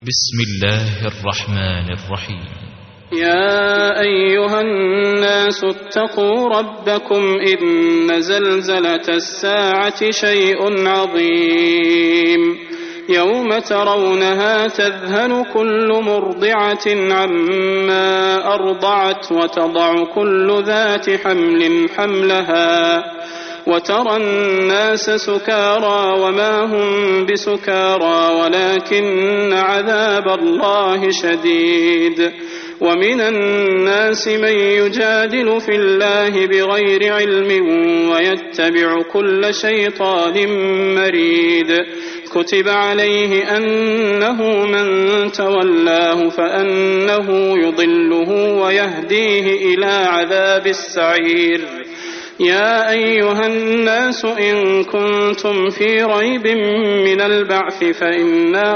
بسم الله الرحمن الرحيم. يا أيها الناس اتقوا ربكم إن زلزلة الساعة شيء عظيم يوم ترونها تذهل كل مرضعة عما أرضعت وتضع كل ذات حمل حملها وترى الناس سكارى وما هم بسكارى ولكن عذاب الله شديد. ومن الناس من يجادل في الله بغير علم ويتبع كل شيطان مريد. كتب عليه أنه من تولاه فأنه يضله ويهديه إلى عذاب السعير. يا أيها الناس إن كنتم في ريب من البعث فإنا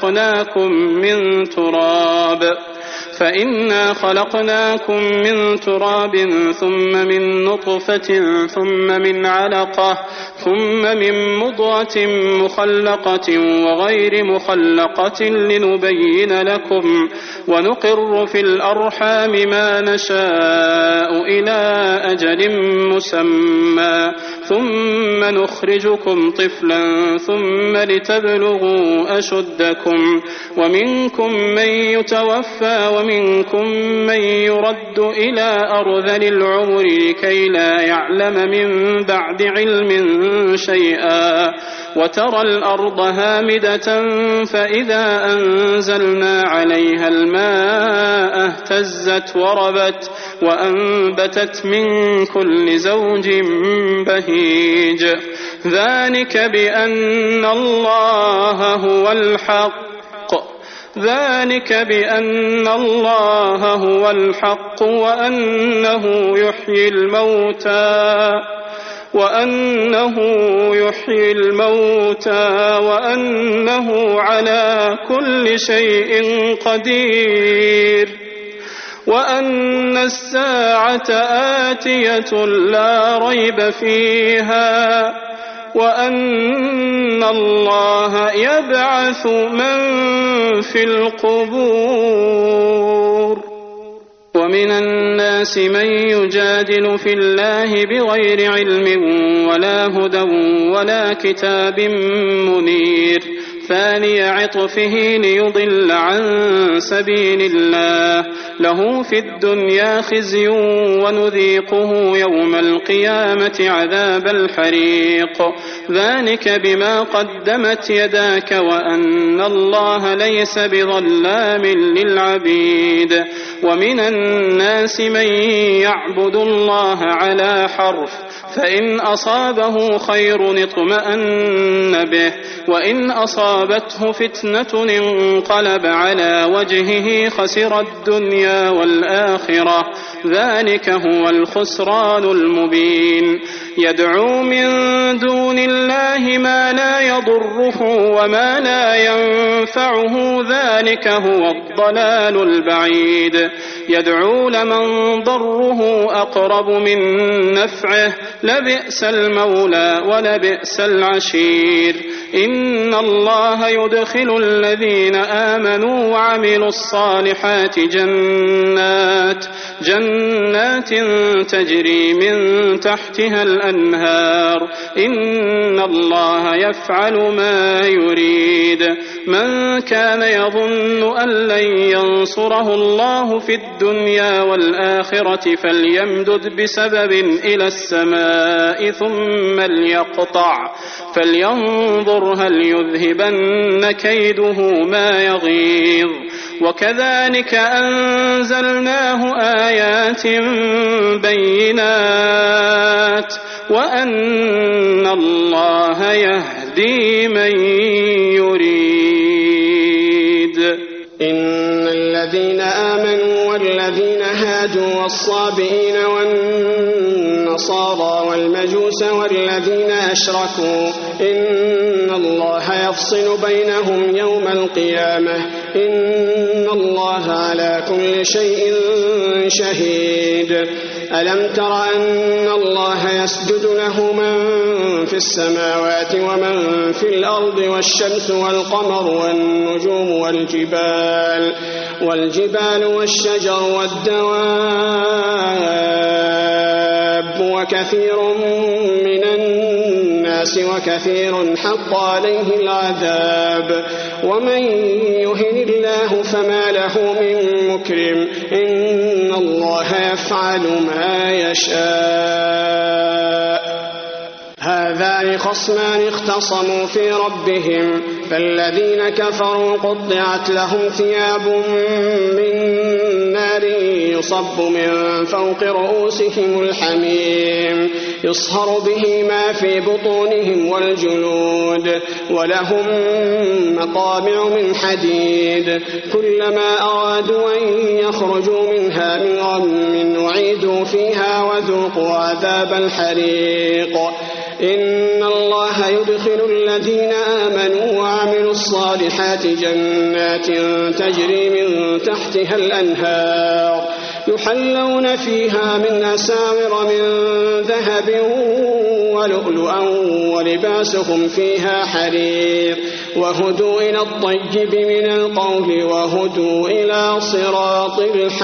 خلقناكم من تراب ثم من نطفة ثم من علقة ثم من مضغة مخلقة وغير مخلقة لنبين لكم ونقر في الأرحام ما نشاء إلى أجل مسمى ثم نخرجكم طفلا ثم لتبلغوا أشدكم ومنكم من يتوفى ومنكم من يرد إلى أرذل العمر لكي لا يعلم من بعد علم شيئا. وترى الأرض هامدة فإذا أنزلنا عليها الماء اهتزت وربت وأنبتت من كل زوج بهيج. ذلك بأن الله هو الحق وأنه يحيي الموتى وأنه على كل شيء قدير وأن الساعة آتية لا ريب فيها وأن الله يبعث من في القبور. ومن الناس من يجادل في الله بغير علم ولا هدى ولا كتاب منير ثاني عطفه ليضل عن سبيل الله. له في الدنيا خزي ونذيقه يوم القيامة عذاب الحريق. ذلك بما قدمت يداك وأن الله ليس بظلام للعبيد. ومن الناس من يعبد الله على حرف فإن أصابه خير اطمأن به وإن أصابته فتنة انقلب على وجهه خسر الدنيا والآخرة. ذلك هو الخسران المبين. يدعو من دون الله ما لا يضره وما لا ينفعه ذلك هو الضلال البعيد. يدعو لمن ضره أقرب من نفعه لبئس المولى ولبئس العشير. إن الله يدخل الذين آمنوا وعملوا الصالحات جنات تجري من تحتها الأنهار. إن الله يفعل ما يريد. من كان يظن أن لن ينصره الله في الدنيا والآخرة فليمدد بسبب إلى السماء ثم ليقطع فلينظر هل يذهبن كيده ما يغيظ. وكذلك أنزلناه آيات بينات وأن الله يهدي من يريد. إن الذين آمنوا والذين هادوا والصابئين والنصارى والمجوس والذين أشركوا إن الله يفصل بينهم يوم القيامة إن الله على كل شيء شهيد. ألم تر أن الله يسجد له من في السماوات ومن في الأرض والشمس والقمر والنجوم والجبال والشجر والدواب وكثير من الناس وكثير حق عليه العذاب ومن يهن الله فما له من مكرم إن الله يفعل ما يشاء. هذان خصمان اختصموا في ربهم فالذين كفروا قطعت لهم ثياب من نار يصب من فوق رؤوسهم الحميم يصهر به ما في بطونهم والجلود ولهم مقامع من حديد كلما أرادوا أن يخرجوا منها من غم أعيدوا فيها وذوقوا عذاب الحريق. إن الله يدخل الذين آمنوا وعملوا الصالحات جنات تجري من تحتها الأنهار يحلون فيها من أساور من ذهب ولؤلؤا ولباسهم فيها حرير وهدوا إلى الطيب من القول وهدوا إلى صراط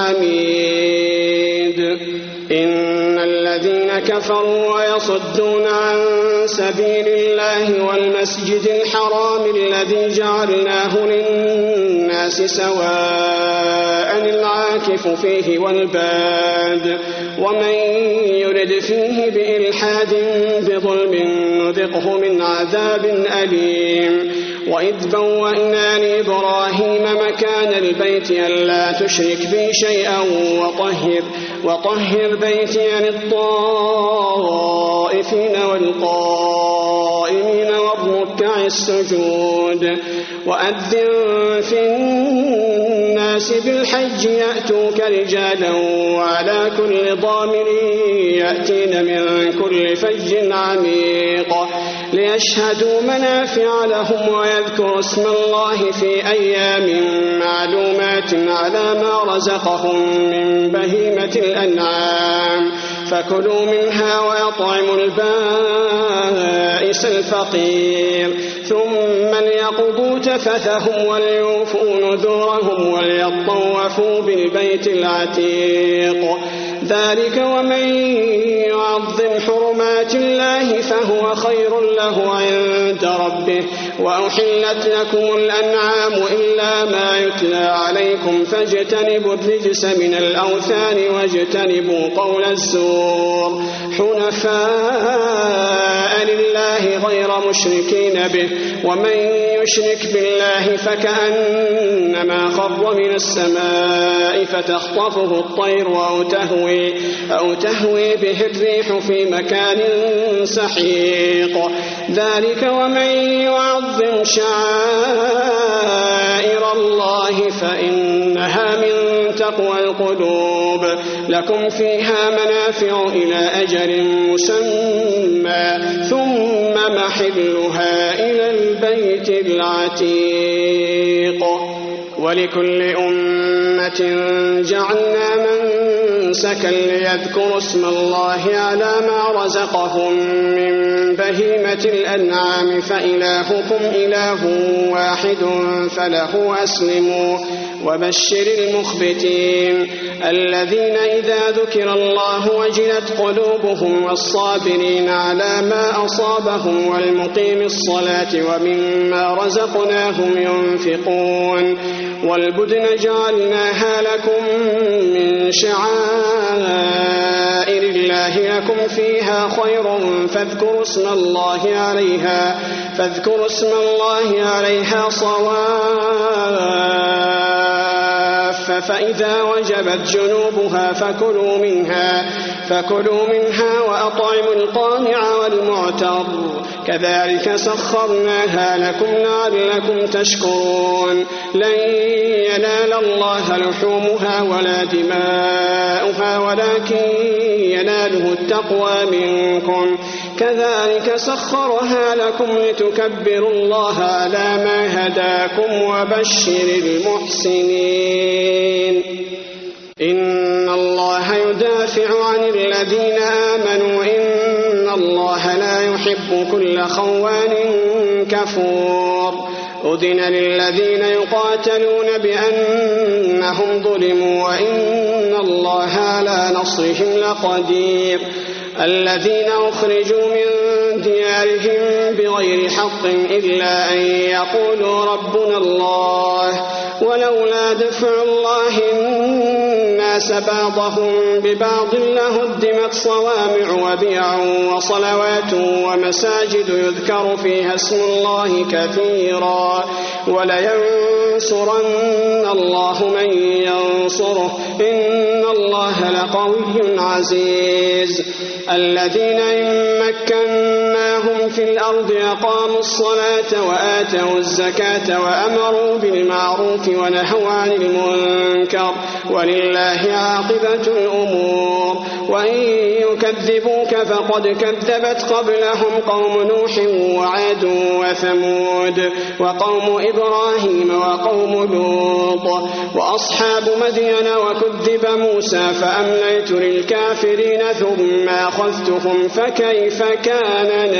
الحميد. إن الذين كفروا ويصدون عن سبيل الله والمسجد الحرام الذي جعلناه للناس سواء العاكف فيه والباد ومن يرد فيه بإلحاد بظلم نذقه من عذاب أليم. وإذ بوأنا لإبراهيم مكان البيت ألا تشرك بي شيئا وطهر بيتي للطائفين والقائمين والركع السجود. وأذن في الناس بالحج يأتوك رجالا وعلى كل ضامر يأتين من كل فج عميق ليشهدوا منافع لهم ويذكروا اسم الله في أيام معلومات على ما رزقهم من بهيمة الأنعام فكلوا منها ويطعموا البائس الفقير ثم ليقضوا تفثهم وليوفوا نذورهم وليطوفوا بالبيت العتيق. ذلك ومن يعظم حرمات الله فهو خير له عند ربه. وأحلت لكم الأنعام إلا ما يتلى عليكم فاجتنبوا الرجس من الأوثان واجتنبوا قول الزور حنفاء لله غير مشركين به ومن يشرك بالله فكأنما خر من السماء فتخطفه الطير أو تهوي به الريح في مكان سحيق. ذلك ومن يعظم شعائر الله فإنها من تقوى القلوب. لكم فيها منافع إلى أجل مسمى ثم محلها إلى البيت العتيق. ولكل أمة جعلنا منسكا ليذكروا اسم الله على ما رزقهم من بهيمة الأنعام فإلهكم إله واحد فله أسلموا. وبشر المخبتين الذين إذا ذكر الله وجلت قلوبهم والصابرين على ما أصابهم والمقيم الصلاة ومما رزقناهم ينفقون. والبدن جعلناها لكم من شعائر الله لكم فيها خير فاذكروا اسم الله عليها صواف فإذا وجبت جنوبها فكلوا منها وأطعموا القانع والمعتر كذلك سخرناها لكم لعلكم تشكرون. لن ينال الله لحومها ولا دماؤها ولكن يناله التقوى منكم كذلك سخرها لكم لتكبروا الله على ما هداكم وبشر المحسنين إن الله يدافع عن الذين آمنوا إن الله لا يحب كل خوان كفور أذن للذين يقاتلون بأنهم ظلموا وإن الله على نصرهم لقدير الذين أخرجوا من ديارهم بغير حق إلا أن يقولوا ربنا الله ولولا دفع الله الناس بعضهم ببعض لهدمت صوامع وبيع وصلوات ومساجد يذكر فيها اسم الله كثيرا ولينصرن الله من ينصره إن الله لقوي عزيز الذين إن مكناهم في الأرض أقاموا الصلاة وآتوا الزكاة وأمروا بالمعروف ونهوا عن المنكر ولله عاقبة الأمور وإن يكذبوك فقد كذبت قبلهم قوم نوح وعاد وثمود وقوم إبراهيم وقوم لوط وأصحاب مدين وكذب موسى فأمليت للكافرين ثم أخذتهم فكيف كان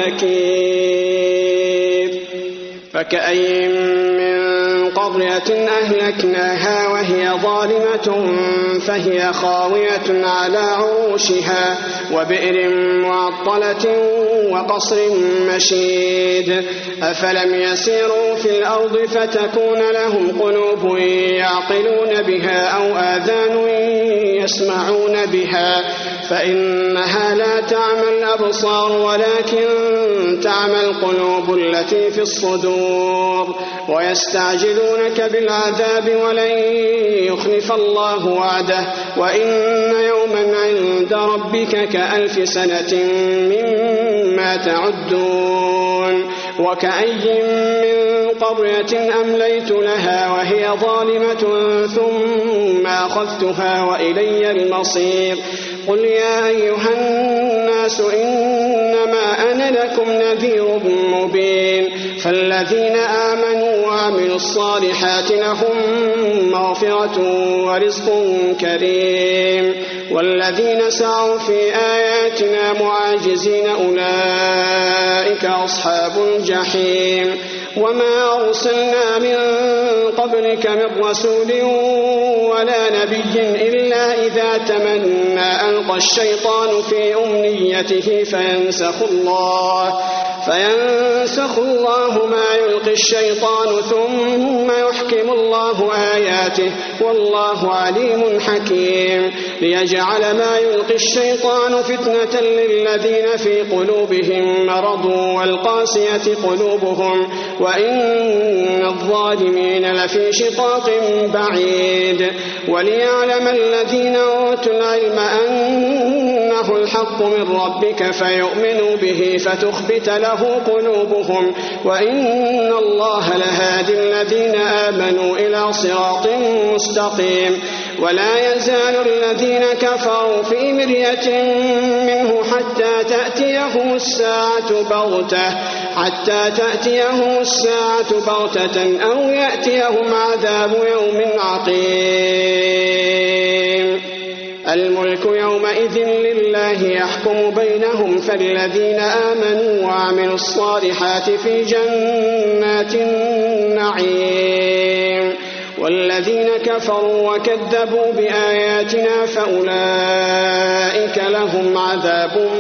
نكير فكأي من قرية أهلكناها وهي ظالمة فهي خاوية على عروشها وبئر معطلة وقصر مشيد أفلم يسيروا في الأرض فتكون لهم قلوب يعقلون بها أو آذان يسمعون بها فإنها لا تعمى الأبصار ولكن تعمى القلوب التي في الصدور ويستعجلونك بالعذاب ولن يخلف الله وعده وإن يوما عند ربك كألف سنة مما تعدون وكأي من قرية أمليت لها وهي ظالمة ثم أخذتها وإلي المصير قل يا أيها الناس إنما أنا لكم نذير مبين فالذين آمنوا وعملوا الصالحات لهم مغفرة ورزق كريم والذين سعوا في آياتنا معاجزين أولئك أصحاب الجحيم وما أرسلنا من قبلك من رسول ولا نبي إلا إذا تمنى ألقى الشيطان في أمنيته فينسخ الله ما يلقي الشيطان ثم يحكم الله آياته والله عليم حكيم ليجعل ما يلقي الشيطان فتنة للذين في قلوبهم مرض والقاسية قلوبهم وإن الظالمين لفي شقاق بعيد وليعلم الذين أوتوا العلم أنه الحق من ربك فيؤمنوا به فتخبت له قلوبهم وإن الله لهادي الذين آمنوا إلى صراط مستقيم ولا يزال الذين كفروا في مرية منه حتى تأتيهم الساعة بغتة أو يأتيهم عذاب يوم عقيم الملك يومئذ لله يحكم بينهم فالذين آمنوا وعملوا الصالحات في جنات النعيم والذين كفروا وكذبوا بآياتنا فأولئك لهم عذاب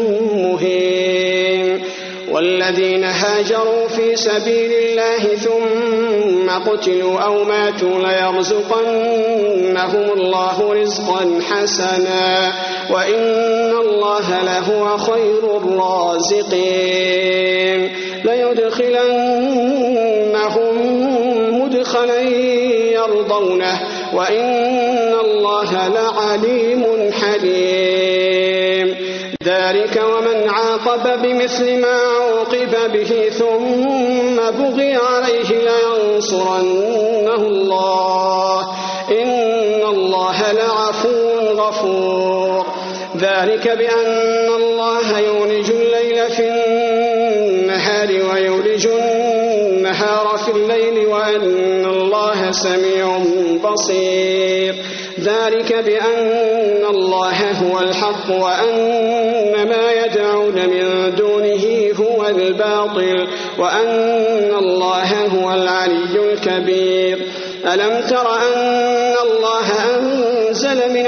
مهين والذين هاجروا في سبيل الله ثم قتلوا أو ماتوا ليرزقنهم الله رزقا حسنا وإن الله لهو خير الرازقين ليدخلنهم مدخلا يرضونه وإن الله لعليم حليم ذلك ومن عاقب بمثل ما عوقب به ثم بغي عليه لينصرنه الله الله لعفو غفور. ذلك بأن الله يولج الليل في النهار ويولج النهار في الليل وأن الله سميع بصير. ذلك بأن الله هو الحق وأن ما يدعون من دونه هو الباطل وأن الله هو العلي الكبير. ألم تر أن الله أنزل من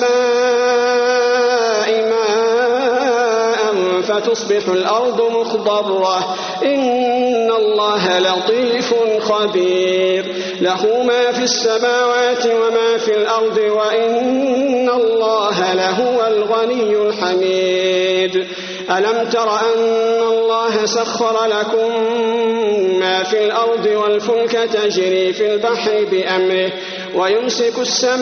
السماء ماء فتصبح الأرض مخضرة إن الله لطيف خبير. له ما في السماوات وما في الأرض وإن الله لهو الغني الحميد. ألم تر أن الله سخر لكم ما في الأرض والفلك تجري في البحر بأمره ويمسك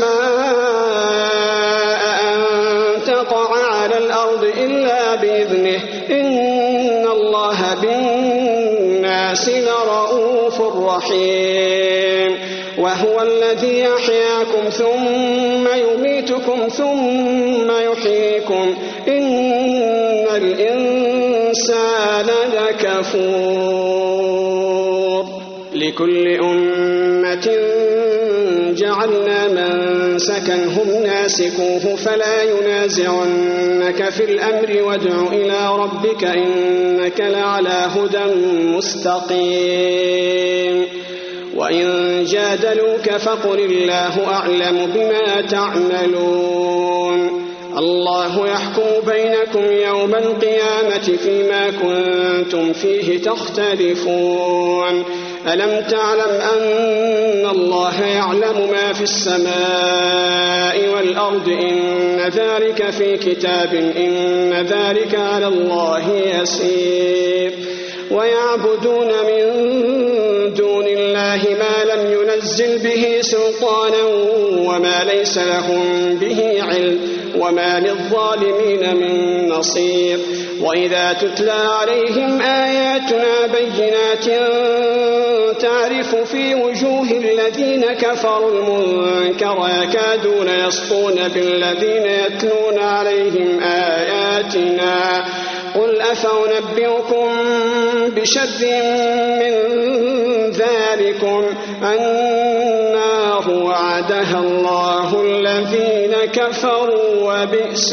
السماء أن تقع على الأرض إلا بإذنه إن الله بالناس لرؤوف رحيم. وهو الذي يحياكم ثم يميتكم ثم يحييكم إن الإنسان لكفور. لكل أمة جعلنا منسكا هم ناسكوه فلا ينازعنك في الأمر وادع إلى ربك إنك لعلى هدى مستقيم. وإن جادلوك فقل الله أعلم بما تعملون. الله يحكم بينكم يوم القيامة فيما كنتم فيه تختلفون. ألم تعلم أن الله يعلم ما في السماء والأرض إن ذلك في كتاب إن ذلك على الله يسير. ويعبدون من دون الله ما لم ينزل به سلطانا وما ليس لهم به علم وما للظالمين من نصير. وإذا تتلى عليهم آياتنا بينات تعرف في وجوه الذين كفروا المنكر يكادون يسطون بالذين يتلون عليهم آياتنا قل أفأنبئكم بشر من ذلكم النار وعدها الله الذين كفروا وبئس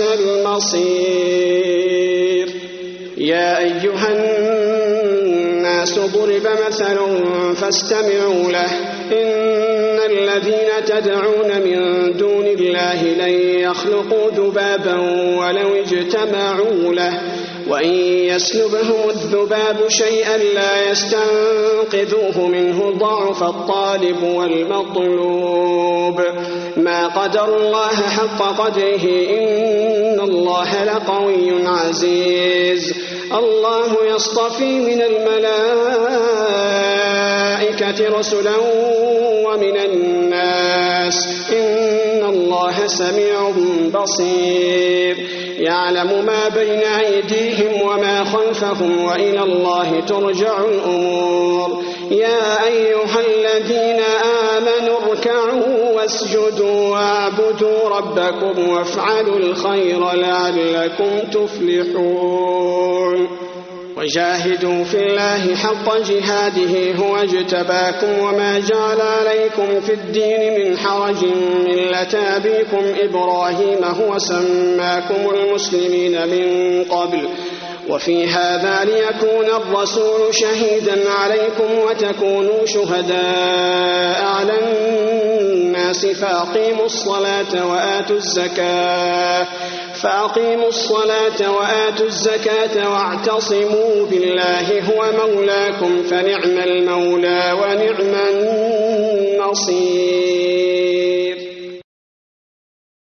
المصير. يا أيها الناس ضرب مثل فاستمعوا له إن الذين تدعون من دون الله لن يخلقوا ذبابا ولو اجتمعوا له وإن يسلبهم الذباب شيئا لا يستنقذوه منه ضعف الطالب والمطلوب. ما قدر الله حق قدره إن الله لقوي عزيز. الله يصطفي من الملائكة رسلا ومن الناس إن الله سميع بصير. يعلم ما بين أيديهم وما خلفهم وإلى الله ترجع الأمور. يا أيها الذين آمنوا اركعوا واسجدوا واعبدوا ربكم وافعلوا الخير لعلكم تفلحون. وجاهدوا في الله حق جهاده هو اجتباكم وما جعل عليكم في الدين من حرج ملة أبيكم إبراهيم هو سماكم المسلمين من قبل وفي هذا ليكون الرسول شهيدا عليكم وتكونوا شهداء على الناس فأقيموا الصلاة وآتوا الزكاة واعتصموا بالله هو مولاكم فنعم المولى ونعم النصير.